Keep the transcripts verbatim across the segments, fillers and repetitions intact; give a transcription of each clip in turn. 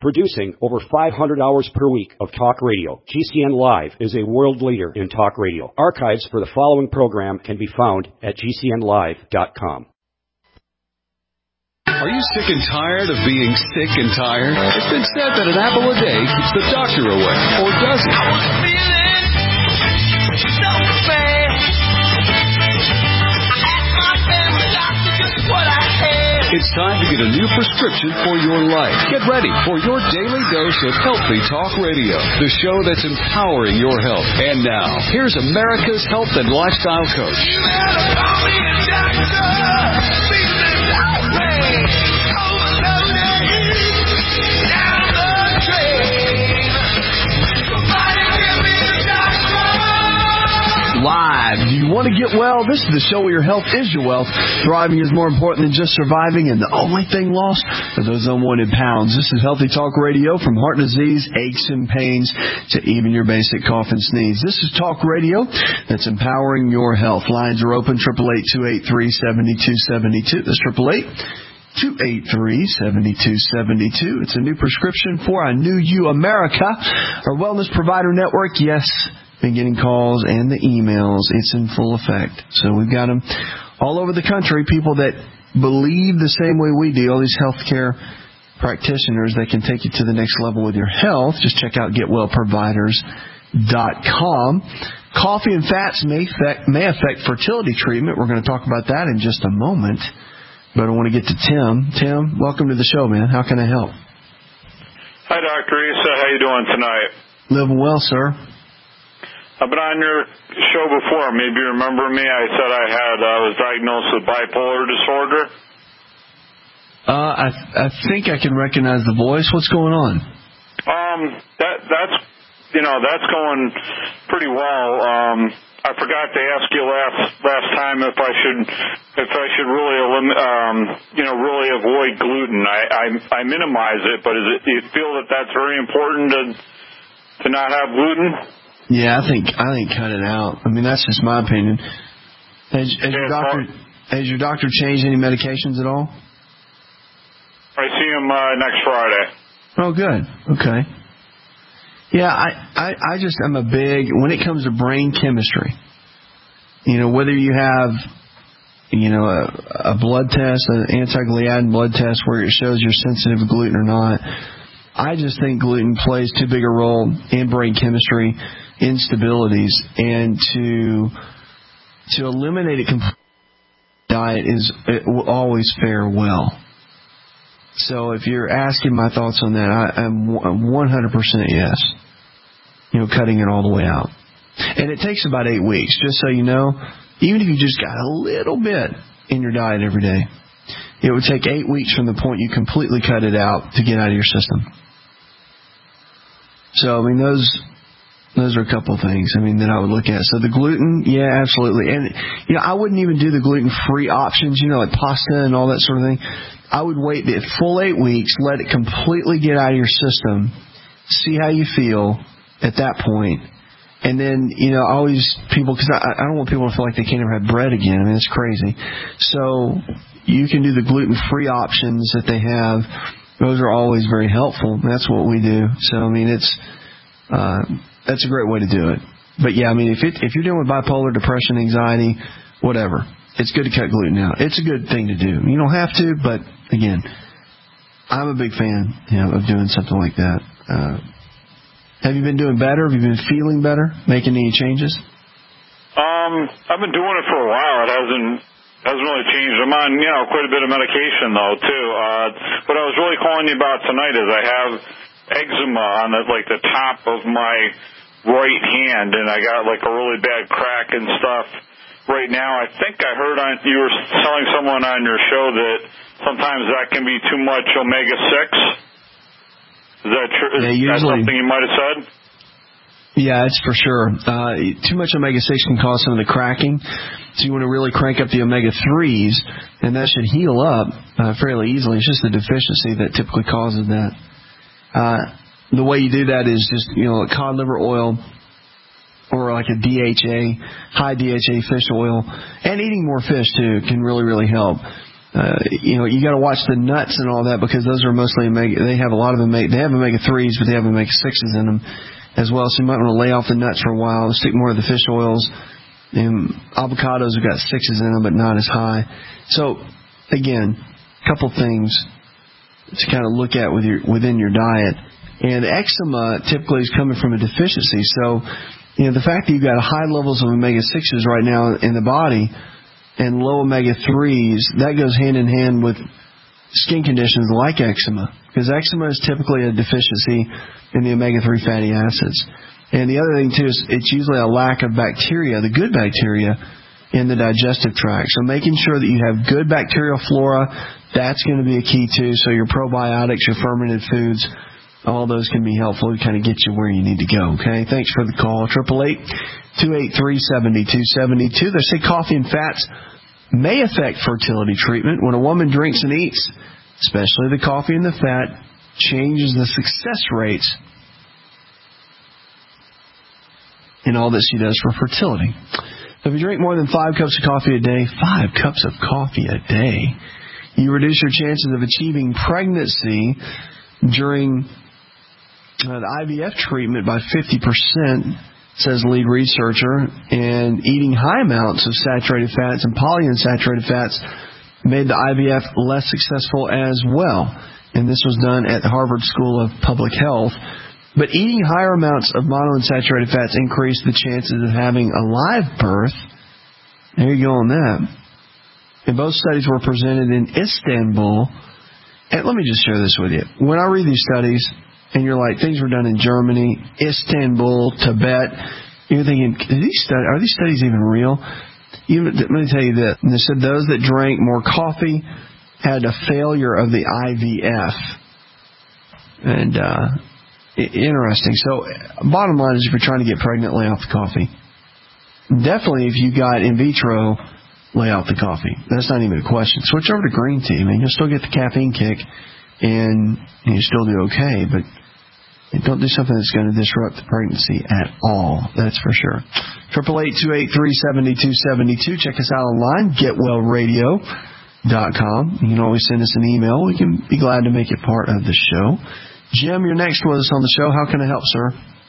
Producing over five hundred hours per week of talk radio, G C N Live is a world leader in talk radio. Archives for the following program can be found at G C N live dot com. Are you sick and tired of being sick and tired? It's been said that an apple a day keeps the doctor away. Or does it? I was feeling so bad. I asked my family doctor just what I had. It's time to get a new prescription for your life. Get ready for your daily dose of Healthy Talk Radio, the show that's empowering your health. And now, here's America's health and lifestyle coach. You better call me a doctor. Live. Do you want to get well? This is the show where your health is your wealth. Thriving is more important than just surviving, and the only thing lost are those unwanted pounds. This is Healthy Talk Radio, from heart disease, aches and pains, to even your basic cough and sneeze. This is talk radio that's empowering your health. Lines are open, eight eight eight, two eight three, seven two seven two. That's eight eight eight, two eight three, seven two seven two. It's a new prescription for a new you, America. Our wellness provider network, yes, been getting calls and the emails. It's in full effect. So we've got them all over the country, people that believe the same way we do, all these healthcare practitioners that can take you to the next level with your health. Just check out get well providers dot com. Coffee and fats may affect, may affect fertility treatment. We're going to talk about that in just a moment. But I want to get to Tim. Tim, welcome to the show, man. How can I help? Hi, Doctor Issa. How you doing tonight? Living well, sir. I've been on your show before. Maybe you remember me. I said I had I was diagnosed with bipolar disorder. Uh, I I think I can recognize the voice. What's going on? Um, that that's you know that's going pretty well. Um, I forgot to ask you last last time if I should if I should really elim- um you know really avoid gluten. I I, I minimize it, but is it, do you feel that that's very important to to not have gluten? Yeah, I think I think cut it out. I mean, that's just my opinion. Has, has your doctor has your doctor changed any medications at all? I see him uh, next Friday. Oh, good. Okay. Yeah, I, I I just I'm a big when it comes to brain chemistry. You know, whether you have you know a, a blood test, an anti-gliadin blood test where it shows you're sensitive to gluten or not. I just think gluten plays too big a role in brain chemistry instabilities, and to to eliminate it completely, diet is it will always fare well. So if you're asking my thoughts on that, I, I'm one hundred percent yes. You know, cutting it all the way out, and it takes about eight weeks. Just so you know, even if you just got a little bit in your diet every day, it would take eight weeks from the point you completely cut it out to get out of your system. So I mean those. Those are a couple of things, I mean, that I would look at. So the gluten, yeah, absolutely. And, you know, I wouldn't even do the gluten-free options, you know, like pasta and all that sort of thing. I would wait the full eight weeks, let it completely get out of your system, see how you feel at that point. And then, you know, always people, because I, I don't want people to feel like they can't ever have bread again. I mean, it's crazy. So you can do the gluten-free options that they have. Those are always very helpful. That's what we do. So, I mean, it's... Uh, That's a great way to do it. But, yeah, I mean, if it, if you're dealing with bipolar, depression, anxiety, whatever, it's good to cut gluten out. It's a good thing to do. You don't have to, but, again, I'm a big fan, you know, of doing something like that. Uh, have you been doing better? Have you been feeling better, making any changes? Um, I've been doing it for a while. It hasn't hasn't really changed. I'm on, you know, quite a bit of medication, though, too. Uh, what I was really calling you about tonight is I have eczema on the, like the top of my right hand, and I got like a really bad crack and stuff right now. I think I heard on you were telling someone on your show that sometimes that can be too much omega six. Is that true? Is yeah, that something you might have said? Yeah, it's for sure. Uh, too much omega six can cause some of the cracking, so you want to really crank up the omega threes, and that should heal up uh, fairly easily. It's just the deficiency that typically causes that. Uh, the way you do that is just, you know, cod liver oil or like a D H A, high D H A fish oil, and eating more fish too can really, really help. Uh, you know, you got to watch the nuts and all that because those are mostly omega. They have a lot of omega. They have omega threes, but they have omega sixes in them as well. So you might want to lay off the nuts for a while. Stick more to the fish oils. And avocados have got sixes in them, but not as high. So again, a couple things to kind of look at with your within your diet. And eczema typically is coming from a deficiency. So, you know, the fact that you've got high levels of omega sixes right now in the body and low omega threes, that goes hand in hand with skin conditions like eczema, because eczema is typically a deficiency in the omega three fatty acids. And the other thing, too, is it's usually a lack of bacteria, the good bacteria, in the digestive tract. So making sure that you have good bacterial flora, that's going to be a key, too. So your probiotics, your fermented foods, all those can be helpful to kind of get you where you need to go, okay? Thanks for the call. eight eight eight, two eight three, seven two seven two. They say coffee and fats may affect fertility treatment. When a woman drinks and eats, especially the coffee and the fat, changes the success rates in all that she does for fertility. So if you drink more than five cups of coffee a day, five cups of coffee a day, you reduce your chances of achieving pregnancy during uh, the I V F treatment by fifty percent, says lead researcher. And eating high amounts of saturated fats and polyunsaturated fats made the I V F less successful as well. And this was done at the Harvard School of Public Health. But eating higher amounts of monounsaturated fats increased the chances of having a live birth. There you go on that. And both studies were presented in Istanbul. And let me just share this with you. When I read these studies, and you're like, things were done in Germany, Istanbul, Tibet, you're thinking, are these, studies, are these studies even real? Even, let me tell you this. They said those that drank more coffee had a failure of the I V F. And, uh, interesting. So, bottom line is if you're trying to get pregnant, lay off the coffee. Definitely if you got in vitro, lay off the coffee. That's not even a question. Switch over to green tea. I mean, you'll still get the caffeine kick, and you still do okay, but don't do something that's going to disrupt the pregnancy at all. That's for sure. eight eight eight, two eight three, seven two seven two. Check us out online, get well radio dot com. You can always send us an email. We can be glad to make it part of the show. Jim, you're next with us on the show. How can I help, sir?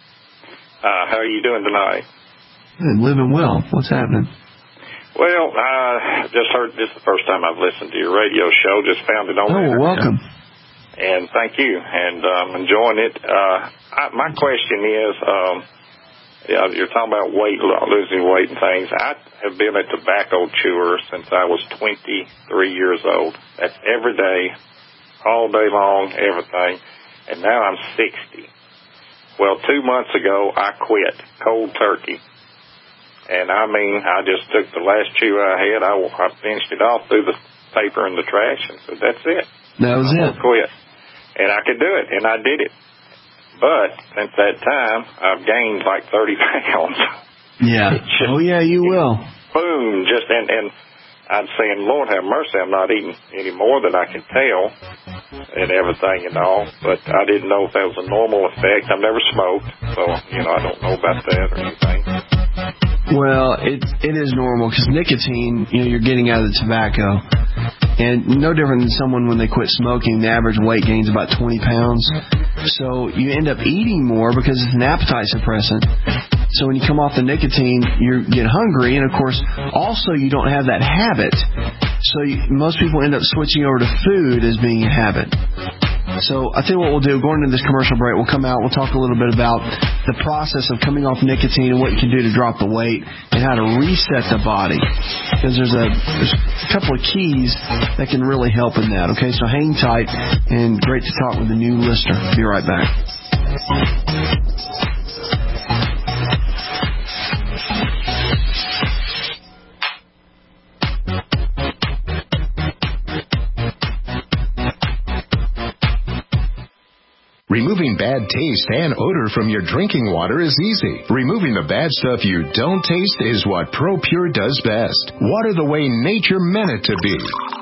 Uh, how are you doing tonight? Good, living well. What's happening? Well, I uh, just heard this is the first time I've listened to your radio show. Just found it on Oh, there. welcome. And thank you. And I'm um, enjoying it. Uh, I, my question is, um, yeah, you're talking about weight, losing weight and things. I have been a tobacco chewer since I was twenty-three years old. That's every day, all day long, everything. And now I'm sixty. Well, two months ago, I quit cold turkey. And, I mean, I just took the last chew I had. I, I finished it off, threw the paper in the trash, and said, that's it. That was I it. quit. And I could do it, and I did it. But since that time, I've gained like thirty pounds. Yeah. Just, oh, yeah, you will. Boom. Just and, and I'm saying, Lord have mercy, I'm not eating any more than I can tell and everything and all. But I didn't know if that was a normal effect. I've never smoked, so, you know, I don't know about that or anything. Well, it it is normal because nicotine, you know, you're getting out of the tobacco. And no different than someone when they quit smoking, the average weight gains about twenty pounds. So you end up eating more because it's an appetite suppressant. So when you come off the nicotine, you get hungry. And, of course, also you don't have that habit. So you, most people end up switching over to food as being a habit. So I think what we'll do, going into this commercial break, we'll come out, we'll talk a little bit about the process of coming off nicotine and what you can do to drop the weight and how to reset the body. Because there's a, there's a couple of keys that can really help in that. Okay, so hang tight, and great to talk with the new listener. Be right back. Removing bad taste and odor from your drinking water is easy. Removing the bad stuff you don't taste is what ProPure does best. Water the way nature meant it to be.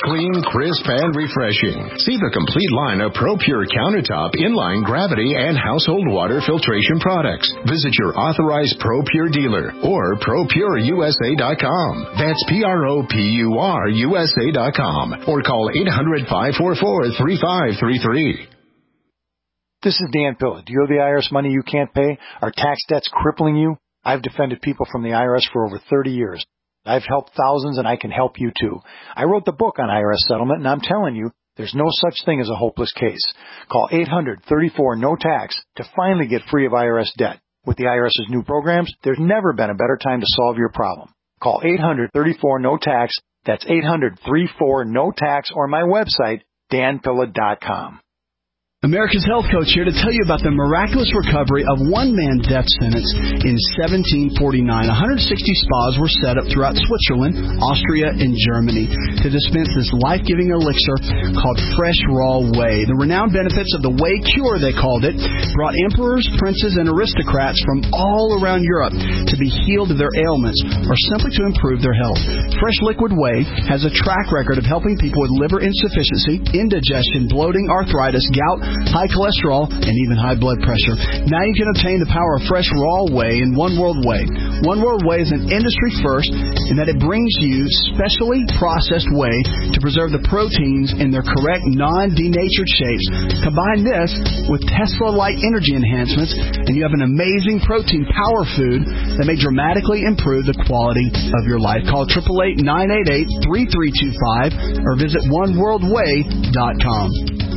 clean, crisp, and refreshing. See the complete line of ProPure countertop, inline, gravity, and household water filtration products. Visit your authorized ProPure dealer or pro pure U S A dot com. That's P R O P U R U S A dot com or call eight hundred, five four four, three five three three. This is Dan Pilla. Do you owe the I R S money you can't pay? Are tax debts crippling you? I've defended people from the I R S for over thirty years. I've helped thousands, and I can help you too. I wrote the book on I R S settlement, and I'm telling you, there's no such thing as a hopeless case. Call eight hundred, thirty-four, no tax to finally get free of I R S debt. With the IRS's new programs, there's never been a better time to solve your problem. Call eight hundred, thirty-four, no tax. That's eight hundred, thirty-four, no tax, or my website, dan pilla dot com. America's Health Coach here to tell you about the miraculous recovery of one man's death sentence in seventeen forty-nine. one hundred sixty spas were set up throughout Switzerland, Austria, and Germany to dispense this life-giving elixir called Fresh Raw Whey. The renowned benefits of the Whey Cure, they called it, brought emperors, princes, and aristocrats from all around Europe to be healed of their ailments or simply to improve their health. Fresh Liquid Whey has a track record of helping people with liver insufficiency, indigestion, bloating, arthritis, gout, high cholesterol, and even high blood pressure. Now you can obtain the power of Fresh Raw Whey in One World Whey. One World Whey is an industry first in that it brings you specially processed whey to preserve the proteins in their correct non-denatured shapes. Combine this with Tesla-like energy enhancements, and you have an amazing protein power food that may dramatically improve the quality of your life. Call eight eight eight, nine eight eight, three three two five or visit one world whey dot com.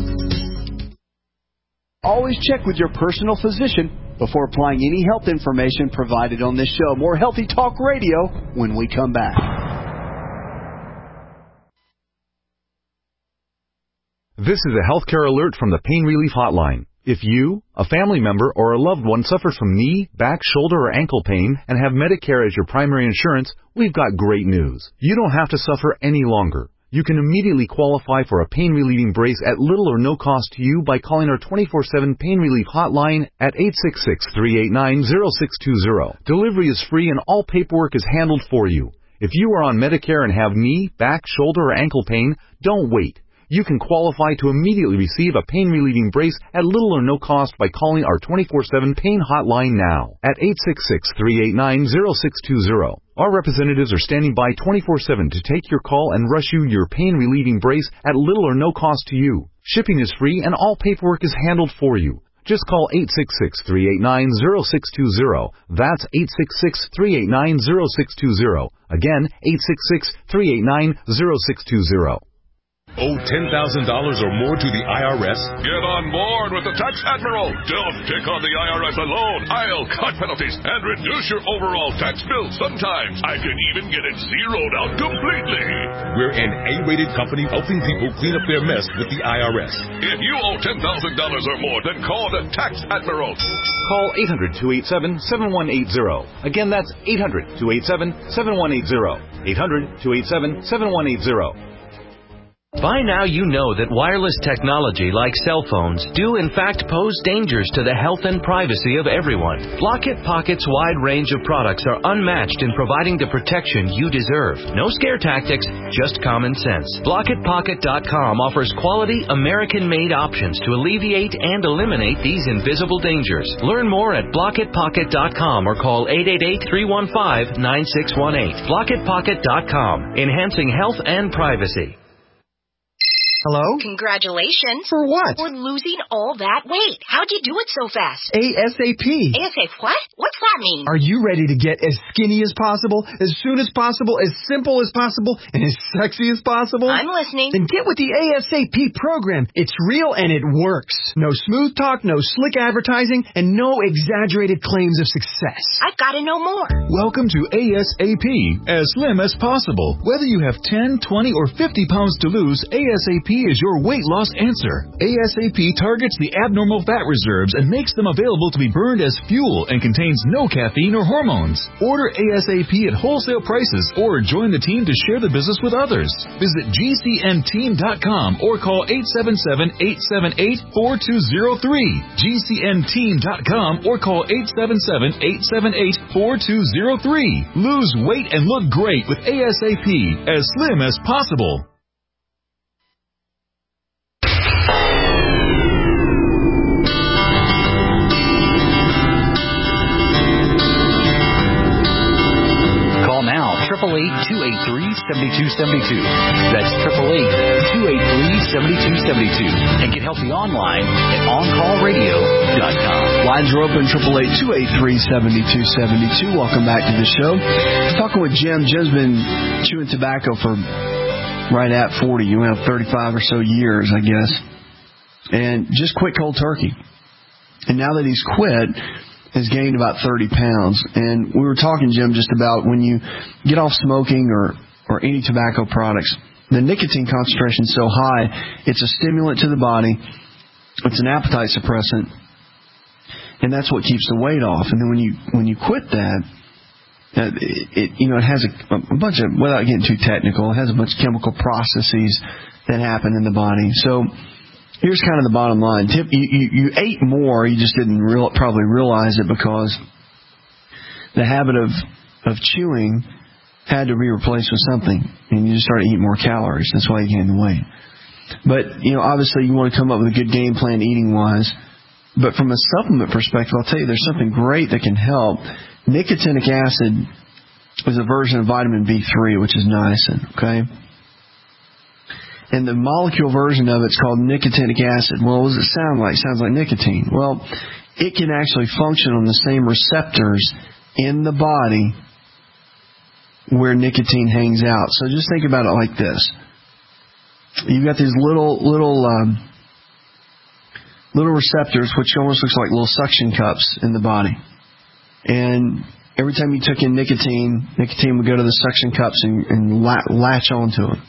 Always check with your personal physician before applying any health information provided on this show. More Healthy Talk Radio when we come back. This is a healthcare alert from the Pain Relief Hotline. If you, a family member, or a loved one suffers from knee, back, shoulder, or ankle pain and have Medicare as your primary insurance, we've got great news. You don't have to suffer any longer. You can immediately qualify for a pain-relieving brace at little or no cost to you by calling our twenty-four seven Pain Relief Hotline at eight six six, three eight nine, zero six two zero. Delivery is free and all paperwork is handled for you. If you are on Medicare and have knee, back, shoulder, or ankle pain, don't wait. You can qualify to immediately receive a pain-relieving brace at little or no cost by calling our twenty-four seven Pain Hotline now at eight six six, three eight nine, zero six two zero. Our representatives are standing by twenty-four seven to take your call and rush you your pain-relieving brace at little or no cost to you. Shipping is free and all paperwork is handled for you. Just call eight six six, three eight nine, zero six two zero. That's eight six six, three eight nine, zero six two zero. Again, eight six six, three eight nine, zero six two zero. Owe ten thousand dollars or more to the I R S? Get on board with the Tax Admiral. Don't take on the I R S alone. I'll cut penalties and reduce your overall tax bill. Sometimes I can even get it zeroed out completely. We're an A-rated company helping people clean up their mess with the I R S. If you owe ten thousand dollars or more, then call the Tax Admiral. Call eight hundred, two eight seven, seven one eight zero. Again, that's eight hundred, two eight seven, seven one eight zero. eight hundred, two eight seven, seven one eight zero. By now you know that wireless technology like cell phones do in fact pose dangers to the health and privacy of everyone. Blockit Pocket's wide range of products are unmatched in providing the protection you deserve. No scare tactics, just common sense. Blockit Pocket dot com offers quality American-made options to alleviate and eliminate these invisible dangers. Learn more at Blockit Pocket dot com or call eight eight eight, three one five, nine six one eight. Blockit Pocket dot com, enhancing health and privacy. Hello? Congratulations. For what? For losing all that weight. How'd you do it so fast? ASAP. ASAP what? What's that mean? Are you ready to get as skinny as possible, as soon as possible, as simple as possible, and as sexy as possible? I'm listening. Then get with the ASAP program. It's real and it works. No smooth talk, no slick advertising, and no exaggerated claims of success. I've got to know more. Welcome to ASAP, as slim as possible. Whether you have ten, twenty, or fifty pounds to lose, ASAP is your weight loss answer. ASAP targets the abnormal fat reserves and makes them available to be burned as fuel and contains no caffeine or hormones. Order ASAP at wholesale prices or join the team to share the business with others. Visit G C N team dot com or call eight seven seven, eight seven eight, four two zero three. G C N team dot com or call eight seven seven, eight seven eight, four two zero three. Lose weight and look great with ASAP, as slim as possible. eight three, seven two seven two. That's eight eight eight, two eight three, seven two seven two. And get healthy online at on call radio dot com. Lines are open, eight eight eight, two eight three, seven two seven two. Welcome back to the show. Talking with Jim. Jim's been chewing tobacco for right at forty, you know, thirty-five or so years, I guess. And just quit cold turkey. And now that he's quit, has gained about thirty pounds. And we were talking, Jim, just about when you get off smoking or, or any tobacco products, the nicotine concentration is so high, it's a stimulant to the body. It's an appetite suppressant. And that's what keeps the weight off. And then when you when you quit that, uh, it, it you know it has a, a bunch of, without getting too technical, it has a bunch of chemical processes that happen in the body. So here's kind of the bottom line. Tip, you, you, you ate more, you just didn't real, probably realize it because the habit of of chewing had to be replaced with something, and you just started eating more calories. That's why you gained the weight. But you know, obviously, you want to come up with a good game plan eating wise. But from a supplement perspective, I'll tell you, there's something great that can help. Nicotinic acid is a version of vitamin B three, which is niacin, okay? And the molecule version of it's called nicotinic acid. Well, what does it sound like? It sounds like nicotine. Well, it can actually function on the same receptors in the body where nicotine hangs out. So just think about it like this. You've got these little, little, um, little receptors, which almost looks like little suction cups in the body. And every time you took in nicotine, nicotine would go to the suction cups and, and latch onto them.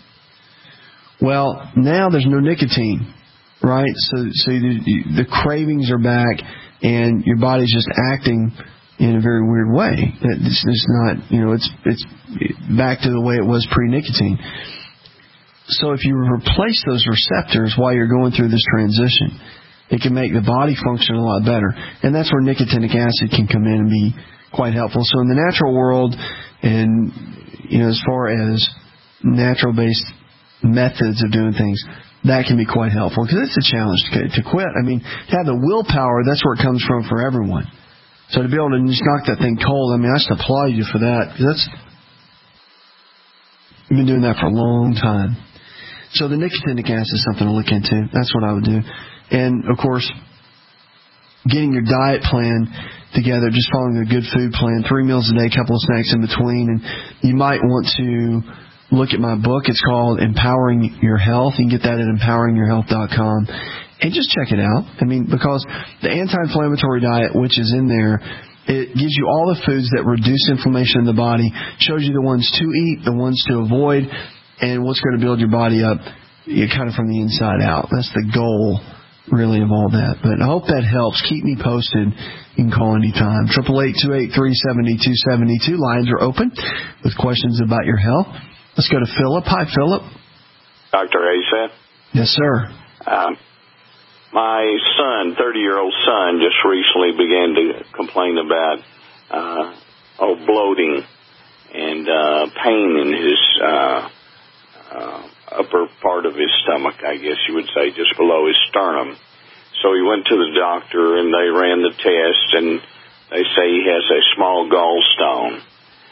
Well, now there's no nicotine, right? So, so the, the cravings are back, and your body's just acting in a very weird way. It's, it's not, you know, it's it's back to the way it was pre-nicotine. So if you replace those receptors while you're going through this transition, it can make the body function a lot better. And that's where nicotinic acid can come in and be quite helpful. So in the natural world, and you know, as far as natural-based methods of doing things, that can be quite helpful, because it's a challenge to, to quit. I mean, to have the willpower, that's where it comes from for everyone. So to be able to just knock that thing cold, I mean, I just applaud you for that, because that's, you've been doing that for a long time. So the nicotinic acid is something to look into. That's what I would do. And, of course, getting your diet plan together, just following a good food plan, three meals a day, a couple of snacks in between. And you might want to look at my book. It's called Empowering Your Health. You can get that at empowering your health dot com. And just check it out. I mean, because the anti-inflammatory diet, which is in there, it gives you all the foods that reduce inflammation in the body, shows you the ones to eat, the ones to avoid, and what's going to build your body up kind of from the inside out. That's the goal, really, of all that. But I hope that helps. Keep me posted. You can call anytime. eight eight eight, two eight three, seven two seven two. Lines are open with questions about your health. Let's go to Philip. Hi, Philip. Doctor Asa? Yes, sir. Um, my son, thirty-year-old son, just recently began to complain about uh, oh, bloating and uh, pain in his uh, uh, upper part of his stomach, I guess you would say, just below his sternum. So he went to the doctor, and they ran the test, and they say he has a small gallstone.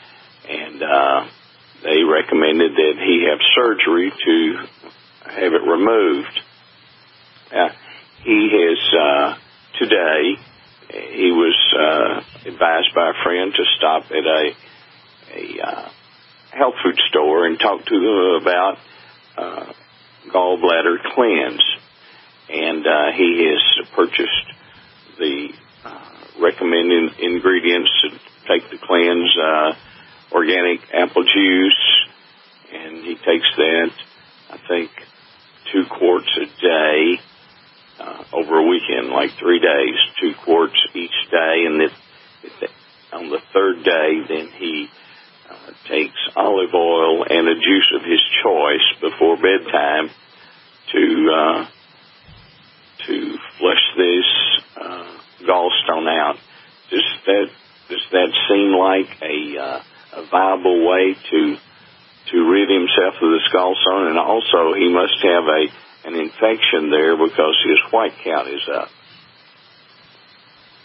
And uh, they recommended that he have surgery to have it removed. Uh, he has, uh, today, he was uh, advised by a friend to stop at a, a uh, health food store and talk to them about uh, gallbladder cleanse. And uh, he has purchased the uh, recommended ingredients to take the cleanse, uh, organic apple juice, and he takes that, I think, two quarts a day uh, over a weekend, like three days, two quarts each day. And if, if on the third day, then he uh, takes olive oil and a juice of his choice before bedtime to uh, to flush this uh, gallstone out. Does that does that seem like a uh, a viable way to to rid himself of this gallstone? And also, he must have a an infection there because his white count is up.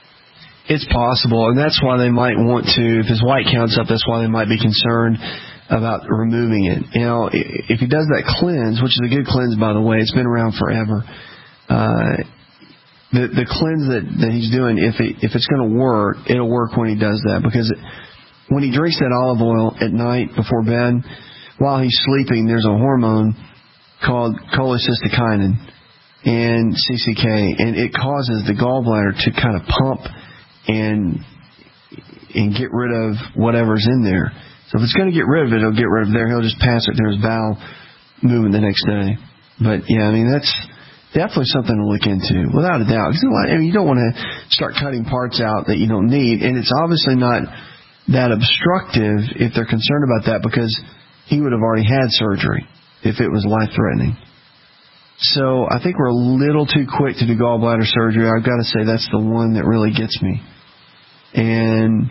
It's possible, and that's why they might want to, if his white count's up, that's why they might be concerned about removing it. You know, if he does that cleanse, which is a good cleanse, by the way, it's been around forever. Uh, the the cleanse that, that he's doing, if it, if it's going to work, it'll work when he does that, because it, when he drinks that olive oil at night before bed, while he's sleeping, there's a hormone called cholecystokinin and C C K, and it causes the gallbladder to kind of pump and and get rid of whatever's in there. So if it's going to get rid of it, it'll get rid of it there. He'll just pass it through his bowel movement the next day. But, yeah, I mean, that's definitely something to look into, without a doubt. Because I mean, you don't want to start cutting parts out that you don't need, and it's obviously not that obstructive if they're concerned about that, because he would have already had surgery if it was life-threatening. So I think we're a little too quick to do gallbladder surgery. I've got to say that's the one that really gets me. And,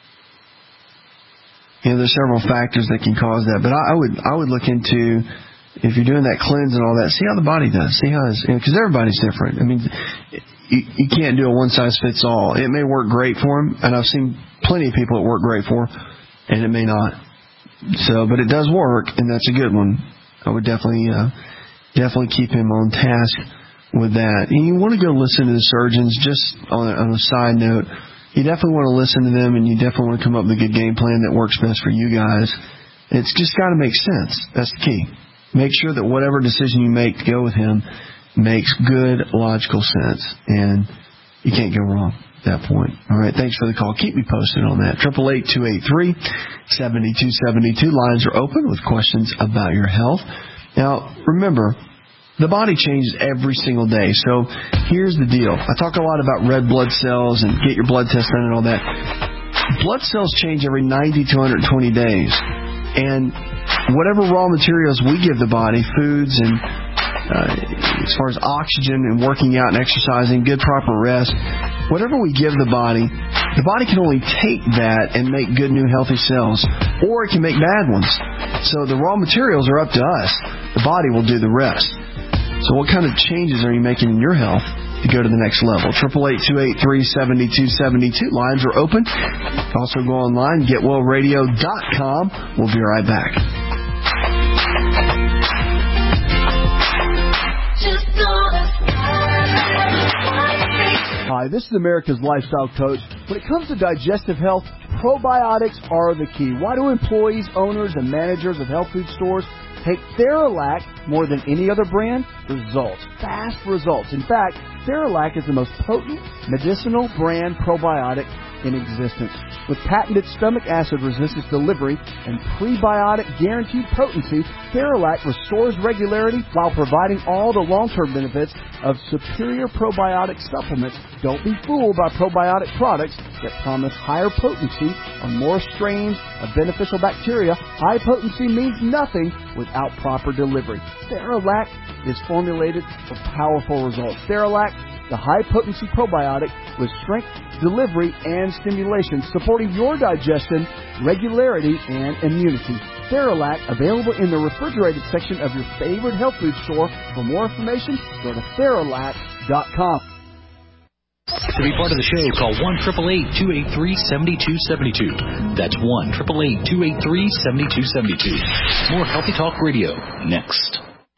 you know, there's several factors that can cause that. But I, I would I would look into, if you're doing that cleanse and all that, see how the body does. See how, because you know, everybody's different. I mean, you, you can't do a one-size-fits-all. It may work great for him, and I've seen plenty of people it work great for, and it may not. So, but it does work, and that's a good one. I would definitely, uh, definitely keep him on task with that. And you want to go listen to the surgeons. Just on a, on a side note, you definitely want to listen to them, and you definitely want to come up with a good game plan that works best for you guys. It's just got to make sense. That's the key. Make sure that whatever decision you make to go with him makes good, logical sense, and you can't go wrong at that point. All right, thanks for the call. Keep me posted on that. eight eight eight, two eight three, seven two seven two. Lines are open with questions about your health. Now, remember, the body changes every single day. So here's the deal. I talk a lot about red blood cells and get your blood test done and all that. Blood cells change every ninety to one hundred twenty days. And whatever raw materials we give the body, foods and uh, as far as oxygen and working out and exercising, good proper rest, whatever we give the body, the body can only take that and make good new healthy cells, or it can make bad ones. So the raw materials are up to us. The body will do the rest. So what kind of changes are you making in your health to go to the next level? eight eight eight, two eight three, seven two seven two. Lines are open. Also go online, get well radio dot com. We'll be right back. Hi, this is America's Lifestyle Coach. When it comes to digestive health, probiotics are the key. Why do employees, owners, and managers of health food stores take Theralac more than any other brand? Results. Fast results. In fact, Theralac is the most potent medicinal brand probiotic in existence. With patented stomach acid resistance delivery and prebiotic guaranteed potency, Theralac restores regularity while providing all the long-term benefits of superior probiotic supplements. Don't be fooled by probiotic products that promise higher potency on more strains of beneficial bacteria. High potency means nothing without proper delivery. Theralac is formulated for powerful results. Theralac, the high-potency probiotic with strength, delivery, and stimulation, supporting your digestion, regularity, and immunity. Theralac, available in the refrigerated section of your favorite health food store. For more information, go to Theralac dot com. To be part of the show, call one eight eight eight, two eight three, seven two seven two. That's one eight eight eight, two eight three, seven two seven two. More Healthy Talk Radio next.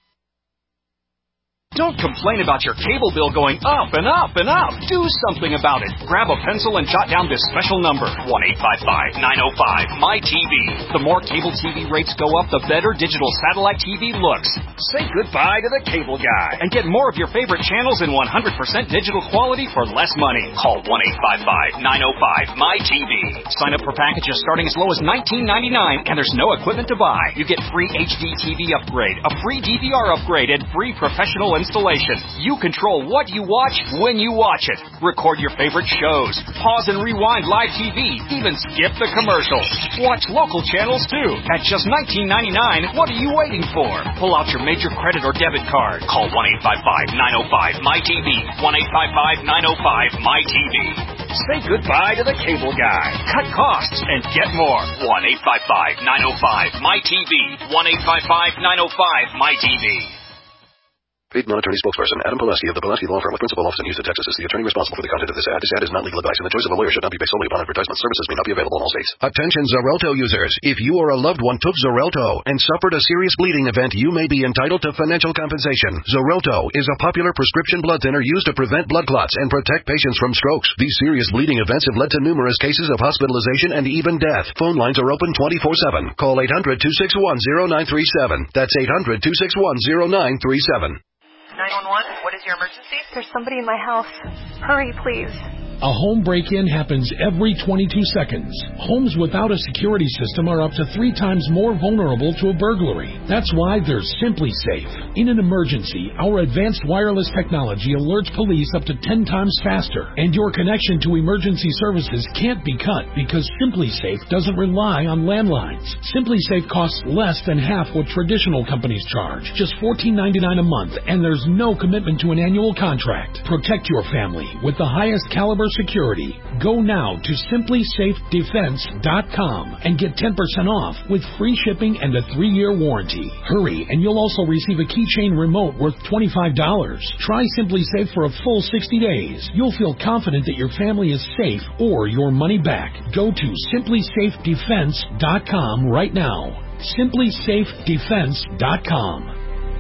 Don't complain about your cable bill going up and up and up. Do something about it. Grab a pencil and jot down this special number, one eight five five, nine oh five, M Y T V. The more cable T V rates go up, the better digital satellite T V looks. Say goodbye to the cable guy and get more of your favorite channels in one hundred percent digital quality for less money. Call one eight five five, nine oh five, M Y T V. Sign up for packages starting as low as nineteen ninety-nine, and there's no equipment to buy. You get free H D T V upgrade, a free D V R upgrade, and free professional installation. You control what you watch when you watch it. Record your favorite shows. Pause and rewind live T V. Even skip the commercials. Watch local channels too. At just nineteen ninety-nine, what are you waiting for? Pull out your major credit or debit card. Call one eight five five, nine oh five, M Y T V. one eight five five, nine oh five, M Y T V. Say goodbye to the cable guy. Cut costs and get more. one eight five five, nine oh five, M Y T V. one eight five five, nine oh five, M Y T V. Paid non-attorney spokesperson Adam Poleski of the Poleski Law Firm with principal office in Houston, Texas is the attorney responsible for the content of this ad. This ad is not legal advice, and the choice of a lawyer should not be based solely upon advertisement. Services may not be available in all states. Attention Xarelto users. If you or a loved one took Xarelto and suffered a serious bleeding event, you may be entitled to financial compensation. Xarelto is a popular prescription blood thinner used to prevent blood clots and protect patients from strokes. These serious bleeding events have led to numerous cases of hospitalization and even death. Phone lines are open twenty-four seven. Call eight hundred, two six one, zero nine three seven. That's eight hundred, two six one, zero nine three seven. nine one one, what is your emergency? There's somebody in my house. Hurry, please. A home break-in happens every twenty-two seconds. Homes without a security system are up to three times more vulnerable to a burglary. That's why there's SimpliSafe. In an emergency, our advanced wireless technology alerts police up to ten times faster, and your connection to emergency services can't be cut because SimpliSafe doesn't rely on landlines. SimpliSafe costs less than half what traditional companies charge, just fourteen ninety-nine a month, and there's no commitment to an annual contract. Protect your family with the highest caliber security. Go now to simply safe defense dot com and get ten percent off with free shipping and a three-year warranty. Hurry, and you'll also receive a keychain remote worth twenty-five dollars. Try SimpliSafe for a full sixty days. You'll feel confident that your family is safe or your money back. Go to simply safe defense dot com right now. simply safe defense dot com.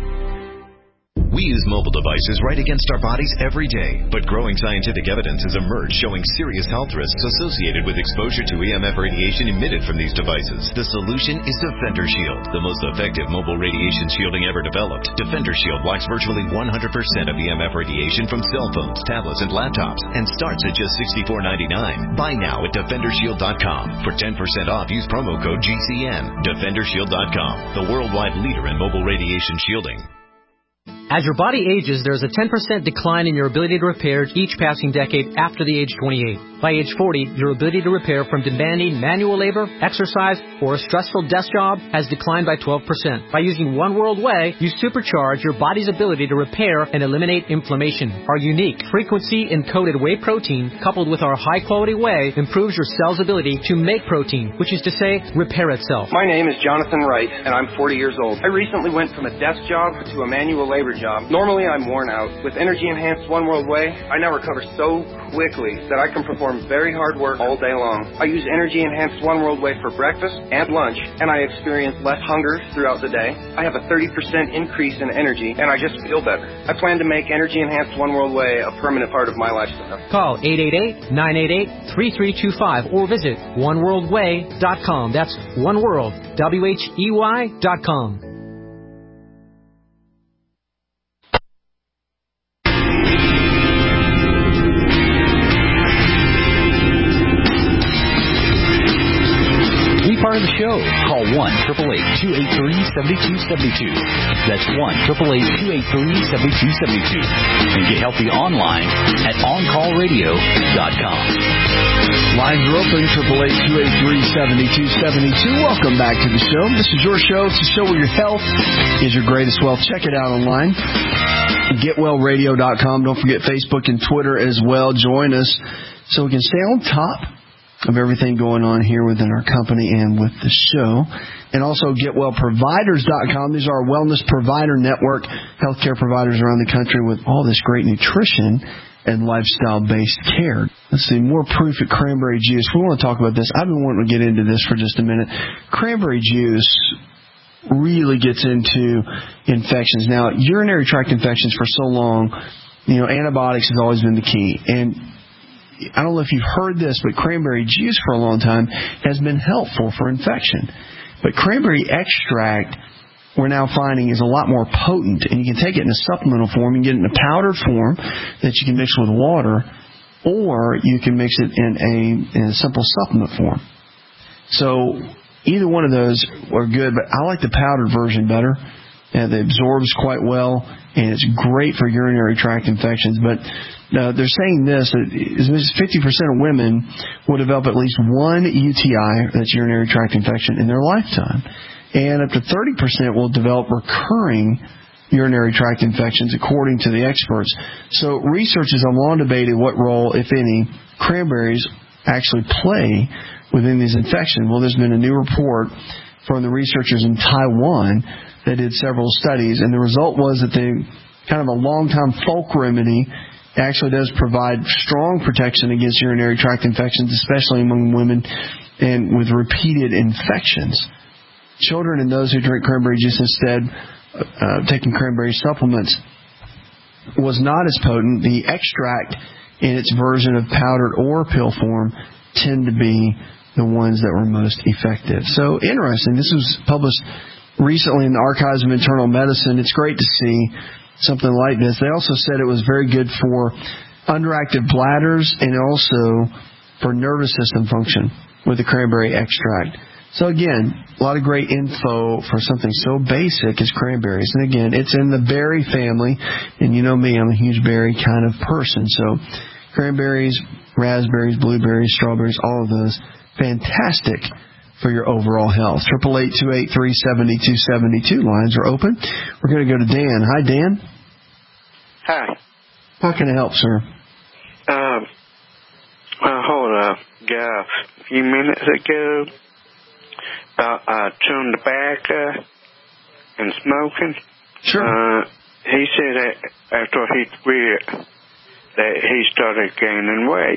We use mobile devices right against our bodies every day, but growing scientific evidence has emerged showing serious health risks associated with exposure to E M F radiation emitted from these devices. The solution is Defender Shield, the most effective mobile radiation shielding ever developed. Defender Shield blocks virtually one hundred percent of E M F radiation from cell phones, tablets, and laptops, and starts at just sixty-four ninety-nine. Buy now at defender shield dot com. For ten percent off, use promo code G C N. defender shield dot com, the worldwide leader in mobile radiation shielding. As your body ages, there's a ten percent decline in your ability to repair each passing decade after the age twenty-eight. By age forty, your ability to repair from demanding manual labor, exercise, or a stressful desk job has declined by twelve percent. By using One World Whey, you supercharge your body's ability to repair and eliminate inflammation. Our unique frequency-encoded whey protein, coupled with our high-quality whey, improves your cell's ability to make protein, which is to say, repair itself. My name is Jonathan Wright, and I'm forty years old. I recently went from a desk job to a manual labor job. Normally, I'm worn out. With energy-enhanced One World Whey, I now recover so quickly that I can perform very hard work all day long. I use energy-enhanced One World Whey for breakfast and lunch, and I experience less hunger throughout the day. I have a thirty percent increase in energy, and I just feel better. I plan to make energy-enhanced One World Whey a permanent part of my lifestyle. Call eight eight eight, nine eight eight, three three two five or visit one world whey dot com. That's One World, W H E Y dot com. Part of the show. Call one eight eight eight, two eight three, seven two seven two. That's one eight eight eight, two eight three, seven two seven two. And get healthy online at on call radio dot com. Lines are open, eight eight eight, two eight three, seven two seven two. Welcome back to the show. This is your show. It's a show where your health is your greatest wealth. Check it out online. get well radio dot com. Don't forget Facebook and Twitter as well. Join us so we can stay on top of everything going on here within our company and with the show. And also get well providers dot com. These are our wellness provider network, healthcare providers around the country with all this great nutrition and lifestyle-based care. Let's see, more proof at cranberry juice. We want to talk about this. I've been wanting to get into this for just a minute. Cranberry juice really gets into infections. Now, urinary tract infections for so long, you know, antibiotics has always been the key. And I don't know if you've heard this, but cranberry juice for a long time has been helpful for infection. But cranberry extract, we're now finding, is a lot more potent, and you can take it in a supplemental form. You can get it in a powdered form that you can mix with water, or you can mix it in a, in a simple supplement form. So either one of those are good, but I like the powdered version better. And it absorbs quite well, and it's great for urinary tract infections. But uh, they're saying this, that as much as fifty percent of women will develop at least one U T I, that's urinary tract infection, in their lifetime. And up to thirty percent will develop recurring urinary tract infections, according to the experts. So researchers have long debated what role, if any, cranberries actually play within these infections. Well, there's been a new report from the researchers in Taiwan that did several studies, and the result was that they kind of a long-time folk remedy. It actually does provide strong protection against urinary tract infections, especially among women and with repeated infections. Children and those who drink cranberry juice instead, uh, taking cranberry supplements, was not as potent. The extract in its version of powdered or pill form tend to be the ones that were most effective. So interesting. This was published recently in the Archives of Internal Medicine. It's great to see something like this. They also said it was very good for underactive bladders and also for nervous system function with the cranberry extract. So again, a lot of great info for something so basic as cranberries. And again, it's in the berry family, and you know me, I'm a huge berry kind of person. So cranberries, raspberries, blueberries, strawberries, all of those, fantastic for your overall health. Triple eight two eight three seventy two seventy two lines are open. We're going to go to Dan. Hi, Dan. Hi. How can I help, sir? Um, I hold a guy a few minutes ago about uh, chewing tobacco and smoking. Sure. Uh, he said that after he quit, that he started gaining weight.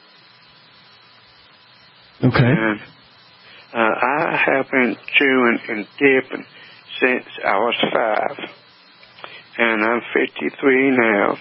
Okay. And, uh, I have been chewing and dipping since I was five, and I'm fifty-three now.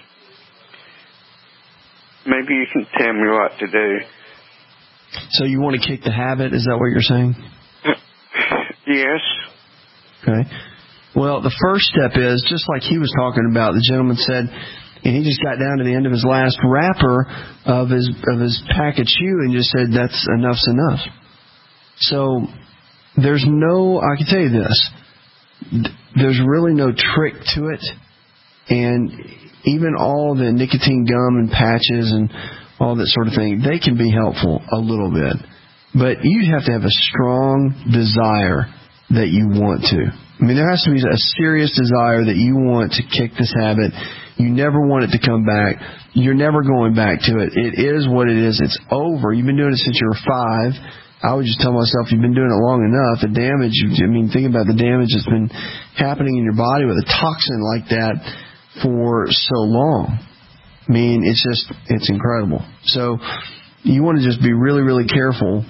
Maybe you can tell me what to do. So you want to kick the habit? Is that what you're saying? Yes. Okay. Well, the first step is, just like he was talking about, the gentleman said, and he just got down to the end of his last wrapper of his of his pack of chew and just said, that's enough's enough. So there's no, I can tell you this, there's really no trick to it. And even all the nicotine gum and patches and all that sort of thing, they can be helpful a little bit. But you have to have a strong desire that you want to. I mean, there has to be a serious desire that you want to kick this habit. You never want it to come back. You're never going back to it. It is what it is. It's over. You've been doing it since you were five. I would just tell myself you've been doing it long enough. The damage, I mean, think about the damage that's been happening in your body with a toxin like that for so long. I mean, it's just, it's incredible. So you want to just be really, really careful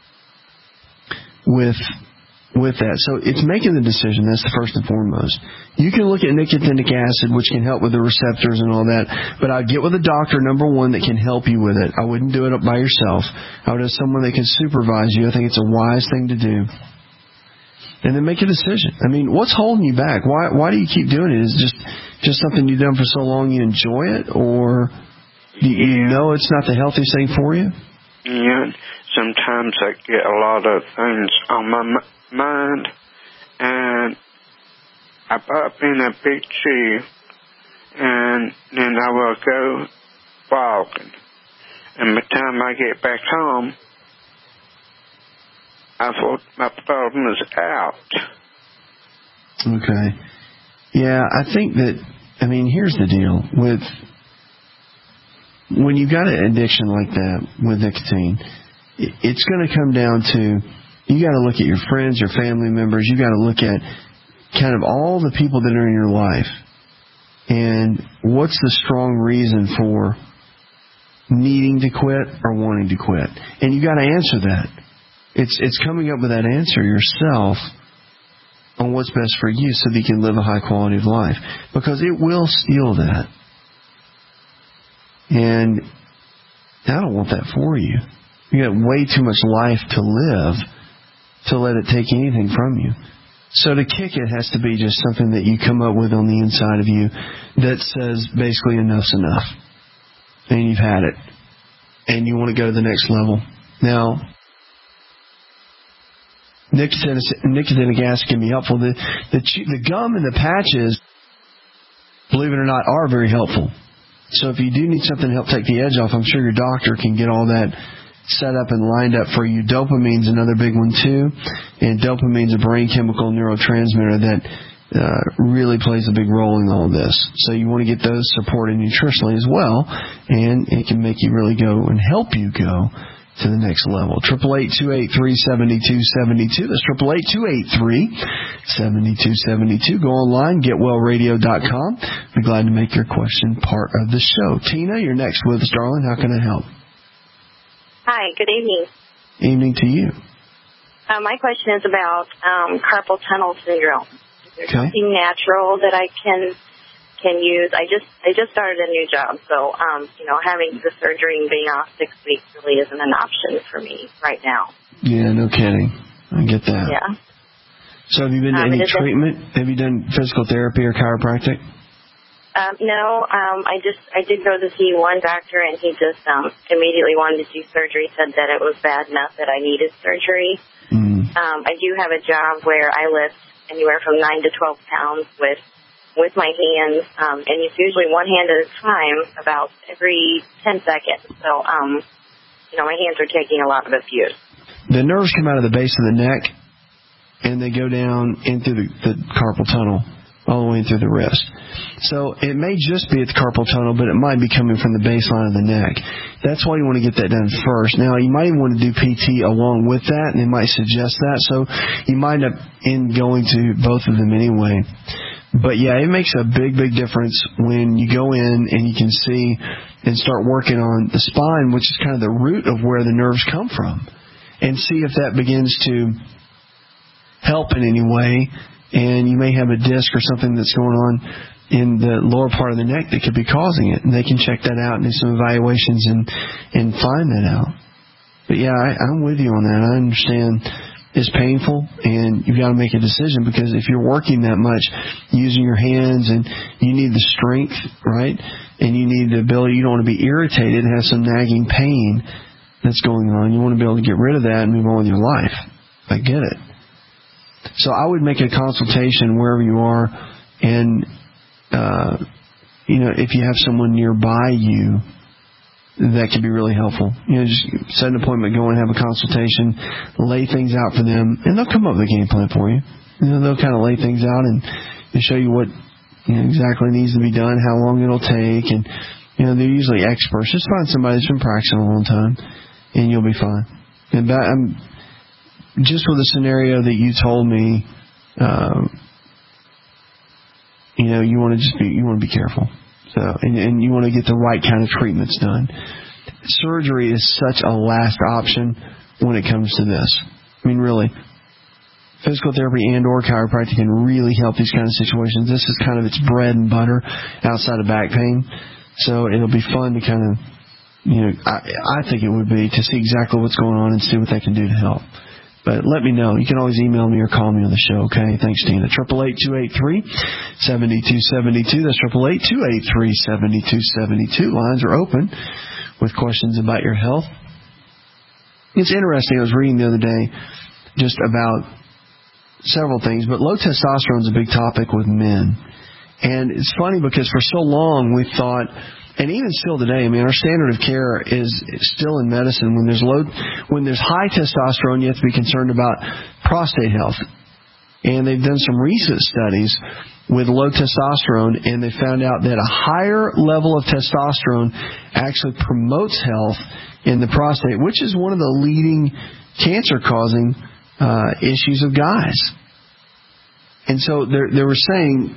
with with that. So it's making the decision. That's the first and foremost. You can look at nicotinic acid, which can help with the receptors and all that, but I'd get with a doctor, number one, that can help you with it. I wouldn't do it by yourself. I would have someone that can supervise you. I think it's a wise thing to do. And then make a decision. I mean, what's holding you back? Why why do you keep doing it? Is it just, just something you've done for so long you enjoy it? Or do you Yeah. know it's not the healthiest thing for you? Yeah, sometimes I get a lot of things on my m- mind, and I pop in a big tree, and then I will go walking. And by the time I get back home, I thought my problem is out. Okay. Yeah, I think that, I mean, here's the deal. With when you've got an addiction like that with nicotine, it's going to come down to, you got to look at your friends, your family members. You got to look at kind of all the people that are in your life. And what's the strong reason for needing to quit or wanting to quit? And you got to answer that. It's it's coming up with that answer yourself on what's best for you so that you can live a high quality of life. Because it will steal that. And I don't want that for you. You got way too much life to live to let it take anything from you. So to kick it has to be just something that you come up with on the inside of you that says basically enough's enough. And you've had it. And you want to go to the next level. Now, nicotinic, nicotinic acid can be helpful. The, the, the gum and the patches, believe it or not, are very helpful. So if you do need something to help take the edge off, I'm sure your doctor can get all that set up and lined up for you. Dopamine's another big one too, and dopamine's a brain chemical neurotransmitter that uh, really plays a big role in all this. So you want to get those supported nutritionally as well, and it can make you really go and help you go to the next level. Triple eight two eight three seventy two seventy two. That's triple eight two eight three seventy two seventy two. Go online, get well radio dot com. Be glad to make your question part of the show. Tina, you're next with us, darling. How can I help? Hi, good evening. Evening to you. Uh, my question is about um, carpal tunnel syndrome. Is there Okay. something natural that I can can use? I just I just started a new job, so um, you know, having the surgery and being off six weeks really isn't an option for me right now. Yeah, no kidding. I get that. Yeah. So have you been to Um, any it is a- treatment? Have you done physical therapy or chiropractic? Um, no, um, I just I did go to see one doctor, and he just um, immediately wanted to do surgery. Said that it was bad enough that I needed surgery. Mm. Um, I do have a job where I lift anywhere from nine to twelve pounds with with my hands, um, and it's usually one hand at a time, about every ten seconds. So, um, you know, my hands are taking a lot of abuse. The nerves come out of the base of the neck, and they go down into the, the carpal tunnel, all the way through the wrist. So it may just be at the carpal tunnel, but it might be coming from the baseline of the neck. That's why you want to get that done first. Now, you might even want to do P T along with that, and they might suggest that. So you might end up in going to both of them anyway. But, yeah, it makes a big, big difference when you go in and you can see and start working on the spine, which is kind of the root of where the nerves come from, and see if that begins to help in any way. And you may have a disc or something that's going on in the lower part of the neck that could be causing it. And they can check that out and do some evaluations and, and find that out. But, yeah, I, I'm with you on that. I understand it's painful, and you've got to make a decision, because if you're working that much using your hands and you need the strength, right, and you need the ability, you don't want to be irritated and have some nagging pain that's going on. You want to be able to get rid of that and move on with your life. I get it. So I would make a consultation wherever you are, and, uh, you know, if you have someone nearby you, that could be really helpful. You know, just set an appointment, go and have a consultation, lay things out for them, and they'll come up with a game plan for you. You know, they'll kind of lay things out and, and show you what, you know, exactly needs to be done, how long it'll take, and, you know, they're usually experts. Just find somebody that's been practicing a long time, and you'll be fine. And that, I'm, just with the scenario that you told me, um, you know, you want to just be, you want to be careful. So, and, and you want to get the right kind of treatments done. Surgery is such a last option when it comes to this. I mean, really, physical therapy and or chiropractic can really help these kind of situations. This is kind of its bread and butter outside of back pain. So it'll be fun to kind of, you know, I, I think it would be to see exactly what's going on and see what they can do to help. But let me know. You can always email me or call me on the show, okay? Thanks, Tina. triple eight two eight three seven two seven two. That's triple eight two eight three seven two seven two. Lines are open with questions about your health. It's interesting. I was reading the other day just about several things, but low testosterone is a big topic with men. And it's funny because for so long we thought, and even still today, I mean, our standard of care is still in medicine. When there's low, when there's high testosterone, you have to be concerned about prostate health. And they've done some recent studies with low testosterone, and they found out that a higher level of testosterone actually promotes health in the prostate, which is one of the leading cancer-causing uh, issues of guys. And so they were saying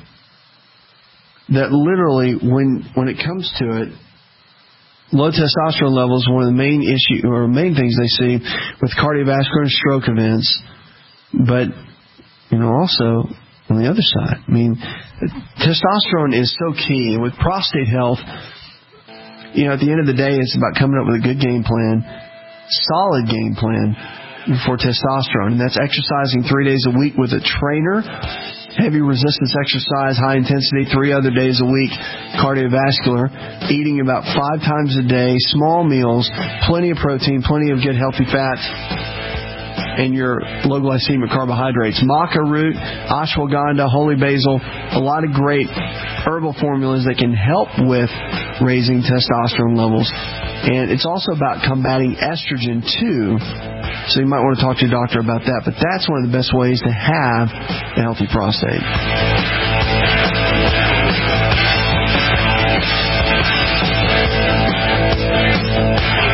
that literally when when it comes to it, low testosterone levels are one of the main issue or main things they see with cardiovascular and stroke events. But, you know, also on the other side, I mean, testosterone is so key. And with prostate health, you know, at the end of the day, it's about coming up with a good game plan, solid game plan for testosterone. And that's exercising three days a week with a trainer, heavy resistance exercise, high intensity, three other days a week, cardiovascular, eating about five times a day, small meals, plenty of protein, plenty of good healthy fats, and your low glycemic carbohydrates. Maca root, ashwagandha, holy basil, a lot of great herbal formulas that can help with raising testosterone levels. And it's also about combating estrogen too. So you might want to talk to your doctor about that. But that's one of the best ways to have a healthy prostate. We all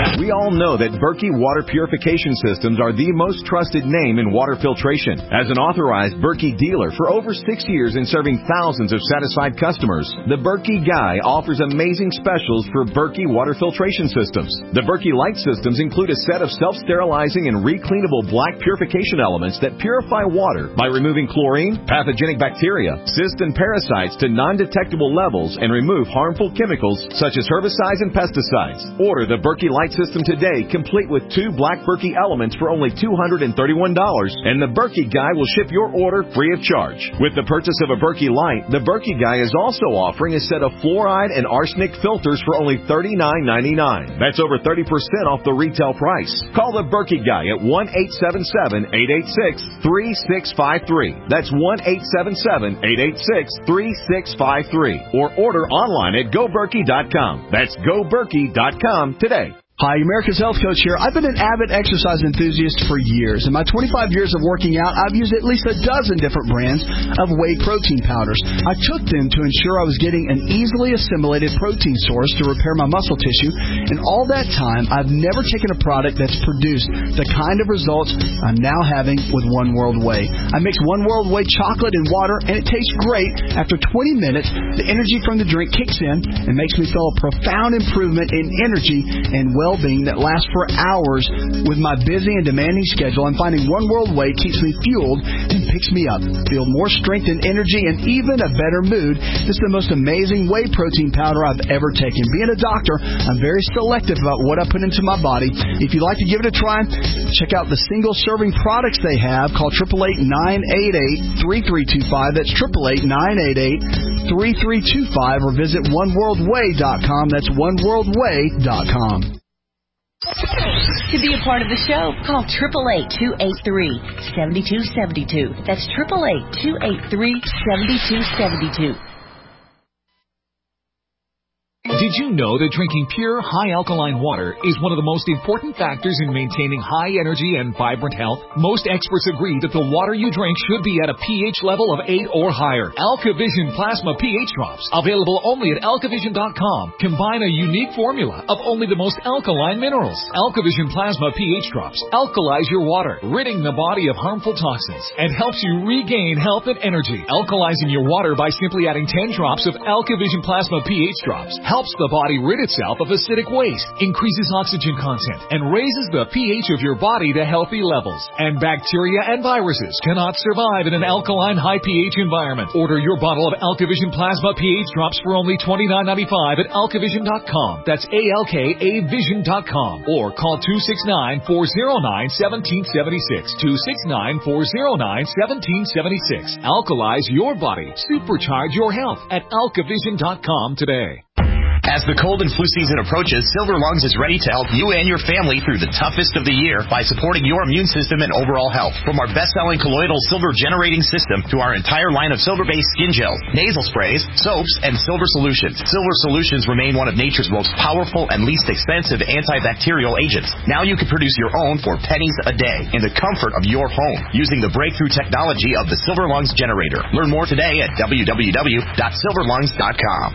all know that Berkey Water Purification Systems are the most trusted name in water filtration. As an authorized Berkey dealer for over six years and serving thousands of satisfied customers, the Berkey Guy offers amazing specials for Berkey water filtration systems. The Berkey Light systems include a set of self-sterilizing and recleanable black purification elements that purify water by removing chlorine, pathogenic bacteria, cysts, and parasites to non-detectable levels and remove harmful chemicals such as herbicides and pesticides. Order the Berkey Light system today, complete with two black Berkey elements for only two hundred thirty-one dollars, and the Berkey Guy will ship your order free of charge. With the purchase of a Berkey Light, the Berkey Guy is also offering a set of fluoride and arsenic filters for only thirty-nine ninety-nine. That's over thirty percent off the retail price. Call the Berkey Guy at one eight seven seven, eight eight six, three six five three. That's one eight seven seven, eight eight six, three six five three. Or order online at go berkey dot com. That's go berkey dot com today. Hi, America's Health Coach here. I've been an avid exercise enthusiast for years. In my twenty-five years of working out, I've used at least a dozen different brands of whey protein powders. I took them to ensure I was getting an easily assimilated protein source to repair my muscle tissue, and all that time, I've never taken a product that's produced the kind of results I'm now having with One World Whey. I mix One World Whey chocolate and water, and it tastes great. After twenty minutes, the energy from the drink kicks in and makes me feel a profound improvement in energy and well well-being that lasts for hours. With my busy and demanding schedule, I'm finding One World Whey keeps me fueled and picks me up. Feel more strength and energy and even a better mood. This is the most amazing whey protein powder I've ever taken. Being a doctor, I'm very selective about what I put into my body. If you'd like to give it a try, check out the single-serving products they have. Call eight eight eight, nine eight eight, three three two five. That's eight eight eight, nine eight eight, three three two five. Or visit one world way dot com. That's one world way dot com. To be a part of the show, call eight eight eight, two eight three, seven two seven two. That's eight eight eight, two eight three, seven two seven two. Did you know that drinking pure, high-alkaline water is one of the most important factors in maintaining high energy and vibrant health? Most experts agree that the water you drink should be at a pH level of eight or higher. AlkaVision Plasma pH Drops, available only at alkavision dot com, combine a unique formula of only the most alkaline minerals. AlkaVision Plasma pH Drops alkalize your water, ridding the body of harmful toxins, and helps you regain health and energy. Alkalizing your water by simply adding ten drops of AlkaVision Plasma pH Drops helps the body rid itself of acidic waste, increases oxygen content, and raises the pH of your body to healthy levels. And bacteria and viruses cannot survive in an alkaline high pH environment. Order your bottle of AlkaVision Plasma pH Drops for only twenty-nine ninety-five at alkavision dot com. That's A L K A vision dot com. Or call two six nine, four zero nine, one seven seven six. two six nine, four zero nine, one seven seven six. Alkalize your body. Supercharge your health at alkavision dot com today. As the cold and flu season approaches, Silver Lungs is ready to help you and your family through the toughest of the year by supporting your immune system and overall health. From our best-selling colloidal silver generating system to our entire line of silver-based skin gels, nasal sprays, soaps, and silver solutions, Silver Solutions remain one of nature's most powerful and least expensive antibacterial agents. Now you can produce your own for pennies a day in the comfort of your home using the breakthrough technology of the Silver Lungs generator. Learn more today at w w w dot silver lungs dot com.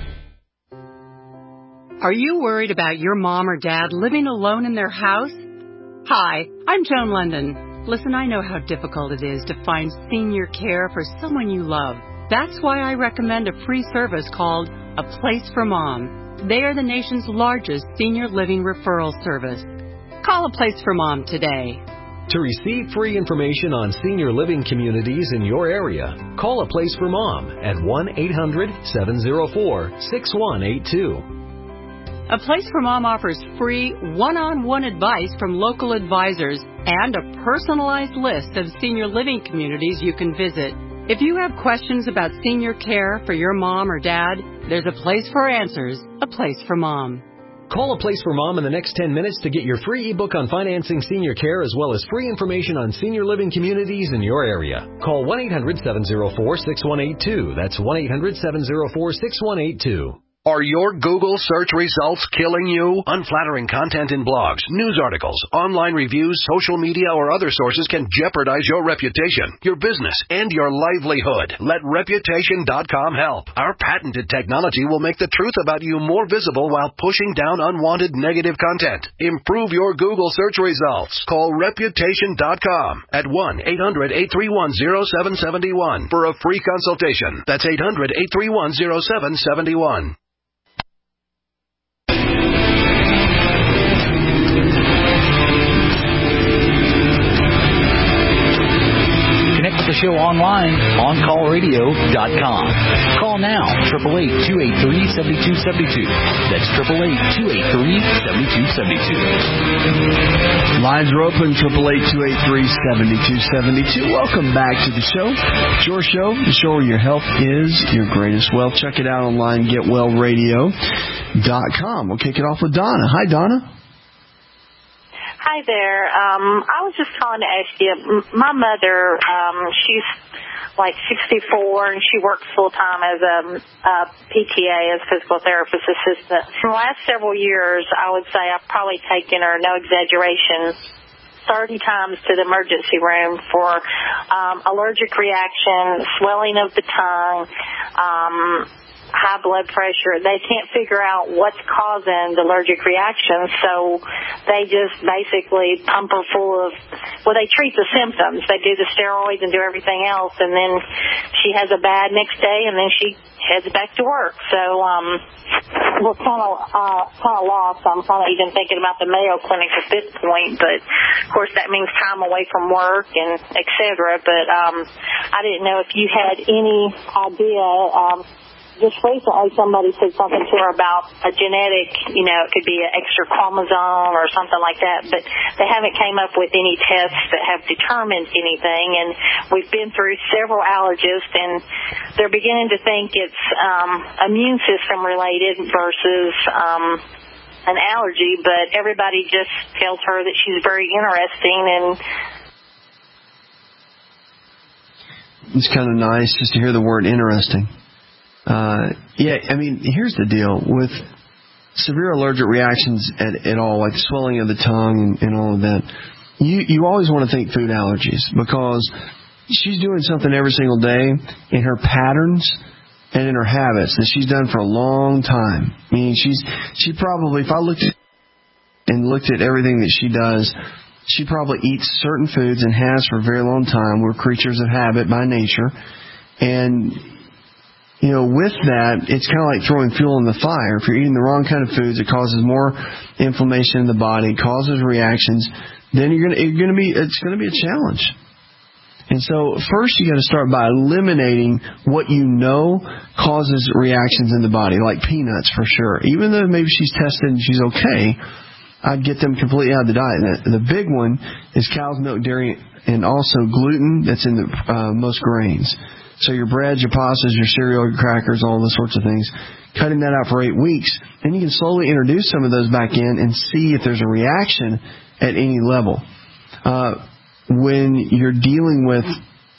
Are you worried about your mom or dad living alone in their house? Hi, I'm Joan London. Listen, I know how difficult it is to find senior care for someone you love. That's why I recommend a free service called A Place for Mom. They are the nation's largest senior living referral service. Call A Place for Mom today. To receive free information on senior living communities in your area, call A Place for Mom at one eight hundred, seven oh four, six one eight two. A Place for Mom offers free one-on-one advice from local advisors and a personalized list of senior living communities you can visit. If you have questions about senior care for your mom or dad, there's a place for answers, A Place for Mom. Call A Place for Mom in the next ten minutes to get your free ebook on financing senior care as well as free information on senior living communities in your area. Call one eight hundred, seven oh four, six one eight two. That's one eight hundred, seven oh four, six one eight two. Are your Google search results killing you? Unflattering content in blogs, news articles, online reviews, social media, or other sources can jeopardize your reputation, your business, and your livelihood. Let Reputation dot com help. Our patented technology will make the truth about you more visible while pushing down unwanted negative content. Improve your Google search results. Call Reputation dot com at one eight hundred eight three one zero seven seven one for a free consultation. That's eight hundred eight three one zero seven seven one. The show online, on call radio dot com. Call now, eight eight eight, two eight three, seven two seven two. That's eight eight eight, two eight three, seven two seven two. Lines are open, eight eight eight, two eight three, seven two seven two. Welcome back to the show. It's your show, the show where your health is your greatest wealth. Check it out online, get well radio dot com. We'll kick it off with Donna. Hi, Donna. Hi there. Um, I was just calling to ask you, my mother, um, she's like sixty-four, and she works full-time as a, a P T A, as physical therapist assistant. For the last several years, I would say I've probably taken her, no exaggeration, thirty times to the emergency room for um, allergic reaction, swelling of the tongue, um, high blood pressure. They can't figure out what's causing the allergic reaction, so they just basically pump her full of, well, they treat the symptoms. They do the steroids and do everything else, and then she has a bad next day, and then she heads back to work. So um, we're kind of uh, kind of lost. I'm kind of even thinking about the Mayo Clinic at this point, but of course that means time away from work and et cetera. But um, I didn't know if you had any idea. Um, Just recently, somebody said something to her about a genetic, you know, it could be an extra chromosome or something like that, but they haven't came up with any tests that have determined anything, and we've been through several allergists, and they're beginning to think it's um, immune system related versus um, an allergy, but everybody just tells her that she's very interesting, and it's kind of nice just to hear the word interesting. Uh, yeah, I mean, here's the deal. With severe allergic reactions at, at all, like swelling of the tongue and, and all of that, you, you always want to think food allergies, because she's doing something every single day in her patterns and in her habits that she's done for a long time. I mean, she's she probably, if I looked at and looked at everything that she does, she probably eats certain foods and has for a very long time. We're creatures of habit by nature. And you know, with that, it's kind of like throwing fuel in the fire. If you're eating the wrong kind of foods, it causes more inflammation in the body, causes reactions. Then you're going to, you're going to be, it's going to be a challenge. And so, first, you got to start by eliminating what you know causes reactions in the body, like peanuts for sure. Even though maybe she's tested and she's okay, I'd get them completely out of the diet. And the, the big one is cow's milk, dairy, and also gluten that's in the uh, most grains. So your breads, your pastas, your cereal, your crackers, all those sorts of things, cutting that out for eight weeks. Then you can slowly introduce some of those back in and see if there's a reaction at any level. Uh, when you're dealing with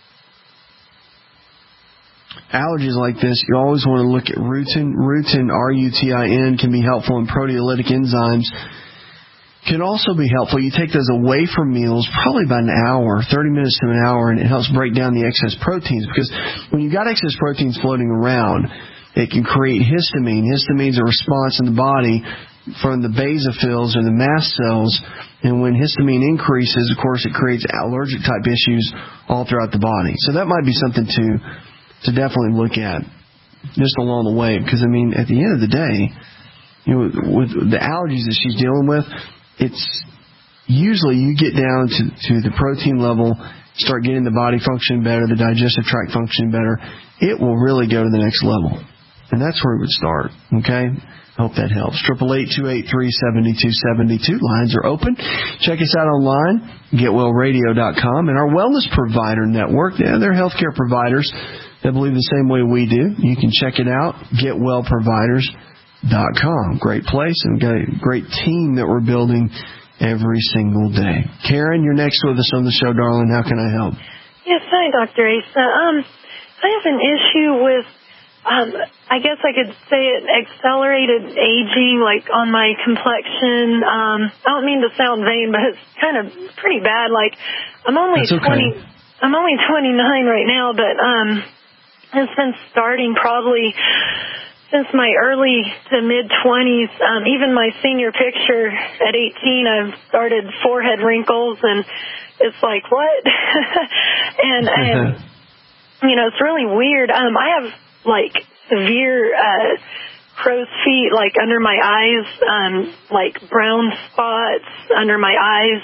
allergies like this, you always want to look at rutin. Rutin, R U T I N, can be helpful in proteolytic enzymes. Can also be helpful. You take those away from meals, probably about an hour, thirty minutes to an hour, and it helps break down the excess proteins. Because when you've got excess proteins floating around, it can create histamine. Histamine is a response in the body from the basophils or the mast cells. And when histamine increases, of course, it creates allergic type issues all throughout the body. So that might be something to to definitely look at just along the way. Because, I mean, at the end of the day, you know, with the allergies that she's dealing with, it's usually you get down to, to the protein level, start getting the body functioning better, the digestive tract functioning better. It will really go to the next level. And that's where it would start. Okay? I hope that helps. eight eight eight, two eight three, seven two seven two. Lines are open. Check us out online, get well radio dot com. And our Wellness Provider Network, yeah, they're healthcare providers that believe the same way we do. You can check it out, get well providers dot com. Great place, and got a great team that we're building every single day. Karen, you're next with us on the show, darling. How can I help? Yes, hi, Doctor Asa. Um, I have an issue with um, I guess I could say it accelerated aging, like on my complexion. Um, I don't mean to sound vain, but it's kind of pretty bad. Like I'm only That's okay. twenty, I'm only twenty-nine right now, but um, it's been starting probably since my early to mid twenties. Um, even my senior picture at eighteen, I've started forehead wrinkles, and it's like what? and and you know, it's really weird. Um, I have like severe uh, crow's feet, like under my eyes, um, like brown spots under my eyes,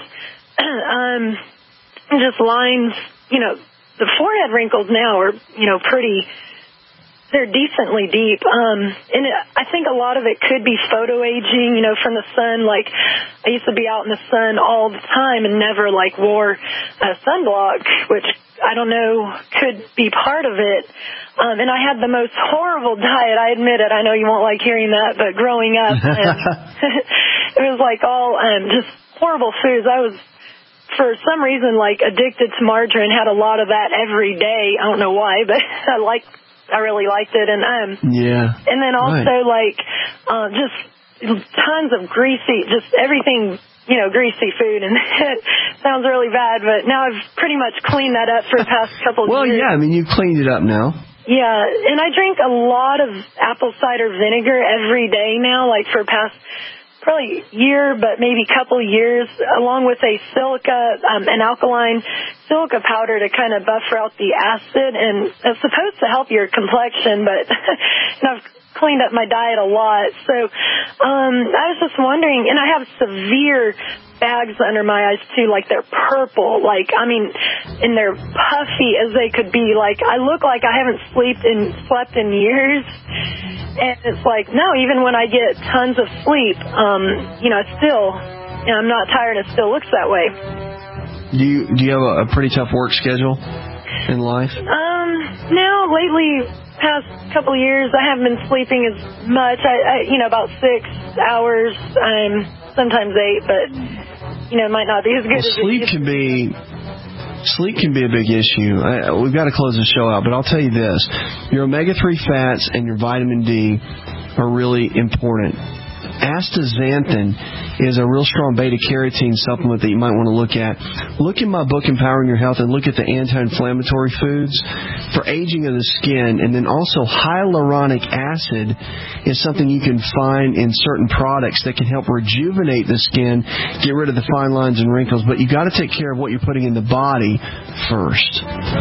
um, just lines. You know, the forehead wrinkles now are, you know, pretty. They're decently deep, um, and it, I think a lot of it could be photo aging, you know, from the sun. Like, I used to be out in the sun all the time and never, like, wore a sunblock, which I don't know could be part of it. Um, and I had the most horrible diet, I admit it. I know you won't like hearing that, but growing up, and it was, like, all um, just horrible foods. I was, for some reason, like, addicted to margarine, had a lot of that every day. I don't know why, but I like I really liked it, and um, yeah, and then also right. like uh, just tons of greasy, just everything, you know, greasy food, and it sounds really bad, but now I've pretty much cleaned that up for the past couple of well, years. Well, yeah, I mean you've cleaned it up now. Yeah, and I drink a lot of apple cider vinegar every day now, like for past probably year, but maybe couple years, along with a silica, um, an alkaline silica powder to kind of buffer out the acid, and it's supposed to help your complexion, but and I've cleaned up my diet a lot. So um, I was just wondering, and I have severe bags under my eyes too, like they're purple, like, I mean, and they're puffy as they could be. Like, I look like I haven't slept in, slept in years. And it's like, no, even when I get tons of sleep, um, you know, it's still, you know, I'm not tired. It still looks that way. Do you do you have a, a pretty tough work schedule in life? Um, no, lately, past couple of years, I haven't been sleeping as much. I, I you know, about six hours, um, sometimes eight, but, you know, it might not be as good well, as sleep it can be. Sleep can be a big issue. I, we've got to close the show out, but I'll tell you this. Your omega three fats and your vitamin D are really important. Astaxanthin is a real strong beta-carotene supplement that you might want to look at. Look in my book, Empowering Your Health, and look at the anti-inflammatory foods for aging of the skin. And then also hyaluronic acid is something you can find in certain products that can help rejuvenate the skin, get rid of the fine lines and wrinkles. But you got to take care of what you're putting in the body first.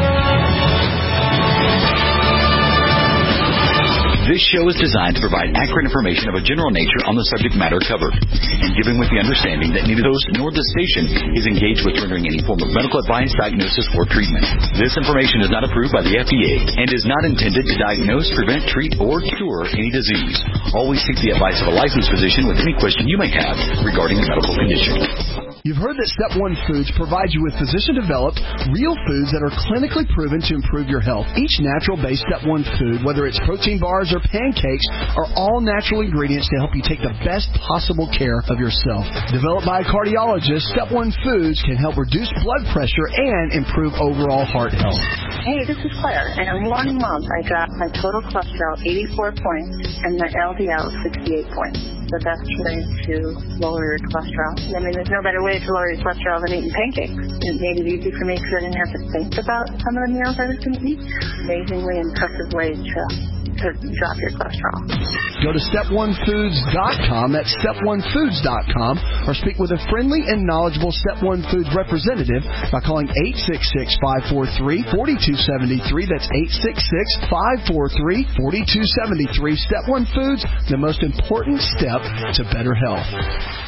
This show is designed to provide accurate information of a general nature on the subject matter covered, and given with the understanding that neither the host nor the station is engaged with rendering any form of medical advice, diagnosis, or treatment. This information is not approved by the F D A and is not intended to diagnose, prevent, treat, or cure any disease. Always seek the advice of a licensed physician with any question you may have regarding a medical condition. You've heard that Step one Foods provides you with physician-developed, real foods that are clinically proven to improve your health. Each natural-based Step one food, whether it's protein bars or pancakes, are all natural ingredients to help you take the best possible care of yourself. Developed by a cardiologist, Step one Foods can help reduce blood pressure and improve overall heart health. Hey, this is Claire, and in one month I dropped my total cholesterol eighty-four points and my L D L sixty-eight points. The best way to lower your cholesterol. I mean, there's no better way to lower your cholesterol than eating pancakes. It made it easy for me because I didn't have to think about some of the meals I was going to eat. Amazingly impressive way to, to drop your cholesterol. Go to step one foods dot com, that's step one foods dot com, or speak with a friendly and knowledgeable Step one Foods representative by calling eight six six, five four three, four two seven three. That's eight six six, five four three, four two seven three. Step one Foods, the most important step to better health.